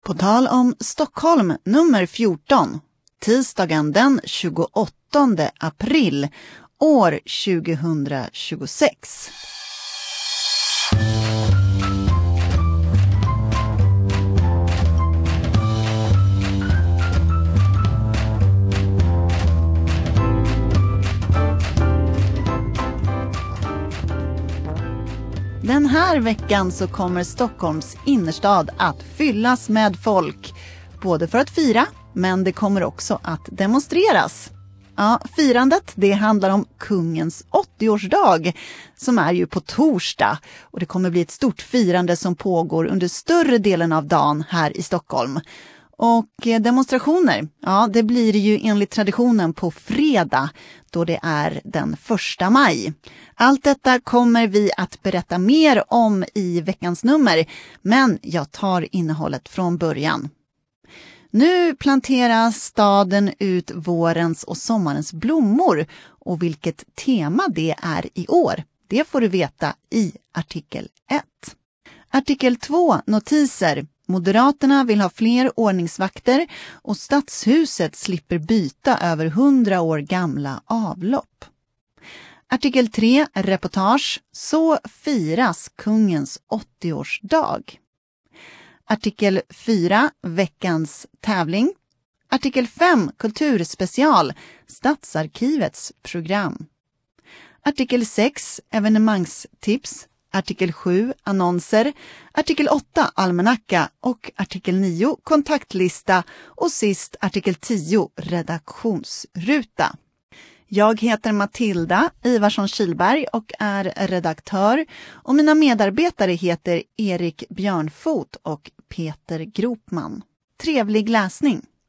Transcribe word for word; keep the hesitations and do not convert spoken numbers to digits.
På tal om Stockholm nummer fjorton, tisdagen den tjugoåttonde april år tjugohundratjugosex. Den här veckan så kommer Stockholms innerstad att fyllas med folk. Både för att fira, men det kommer också att demonstreras. Ja, firandet det handlar om kungens åttioårsdag som är ju på torsdag. Och det kommer bli ett stort firande som pågår under större delen av dagen här i Stockholm. Och demonstrationer, ja det blir ju enligt traditionen på fredag då det är den första maj. Allt detta kommer vi att berätta mer om i veckans nummer, men jag tar innehållet från början. Nu planterar staden ut vårens och sommarens blommor och vilket tema det är i år, det får du veta i artikel ett. Artikel två, notiser. Moderaterna vill ha fler ordningsvakter och stadshuset slipper byta över hundra år gamla avlopp. Artikel tre, reportage. Så firas kungens åttioårsdag. Artikel fyra, veckans tävling. Artikel fem, kulturspecial. Stadsarkivets program. Artikel sex, evenemangstips. Artikel sju, annonser, artikel åtta, almanacka och artikel nio, kontaktlista och sist artikel tio, redaktionsruta. Jag heter Matilda Ivarsson Kilberg och är redaktör och mina medarbetare heter Erik Björnfot och Peter Gropman. Trevlig läsning!